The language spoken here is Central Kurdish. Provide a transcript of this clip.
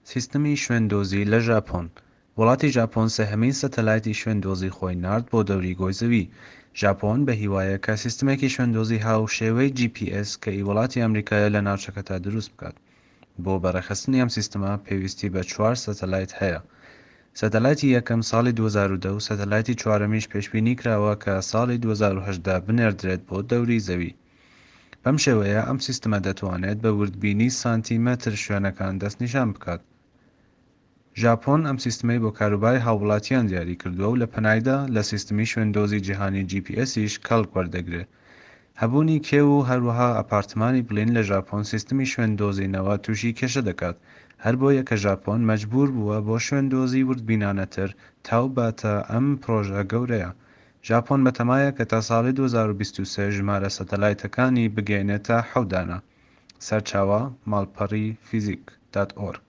سیستەمی شوێندۆزی لە ژاپۆن. وڵاتی ژاپۆن سێهەمین سەتەلایتی شوێندۆزی خۆی نارد بۆ دەوری گۆی زەوی. ژاپۆن بە هیوایەکە سیستەمێکی شوێندۆزی هاوشێوەی GPS کە ئی وڵاتی ئەمریکایە لە ناوچەکەدا دروست بکات. بۆ بەڕێخستنی ئەم سیستەمە پێویستی بە 4 سەتەلایت هەیە. سەتەلایتی یەکەم ساڵی 2010 و سەتەلایتی چوارەمیش پێشبینی کراوە کە ساڵی 2018 بنێردرێت بۆ دەوری زەوی. بەم شێوەیە ئەم سیستەمە دەتوانێت بە وردبینی سانتیمەتر شوێنەکان دەستنیشان بکات. ژاپۆن ئەم سیستەمەی بۆ کاروباری هاووڵاتیان دیاری کردووە و لە پەنایدا لە سیستەمی شوێندۆزی جیهانی GPS-یش کەڵک وەردەگرێت. هەبوونی کێو و هەروەها ئەپارتمانی بڵین لە ژاپۆن سیستەمی شوێندۆزینەوە تووشی کێشە دەکات، هەر بۆیە کە ژاپۆن مەجبور بووە بۆ شوێندۆزی وردبینانەتر تاوباتە ئەم پرۆژە گەورەیە. ژاپۆن بەتەمایە کە تا ساڵی 2023 ژمارە سەتەلایتەکانی بگەێنێتە 7 دانە. سەرچاوە ماڵپەڕی فیزیک.org